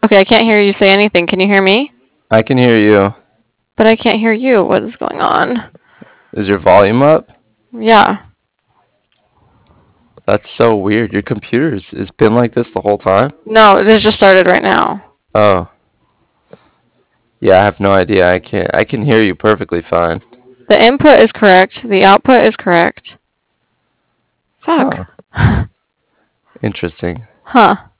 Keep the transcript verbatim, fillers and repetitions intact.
Okay, I can't hear you say anything. Can you hear me? I can hear you. But I can't hear you. What is going on? Is your volume up? Yeah. That's so weird. Your computer's has been like this the whole time? No, this just started right now. Oh. Yeah, I have no idea. I can't I can hear you perfectly fine. The input is correct. The output is correct. Fuck. Huh. Interesting. Huh.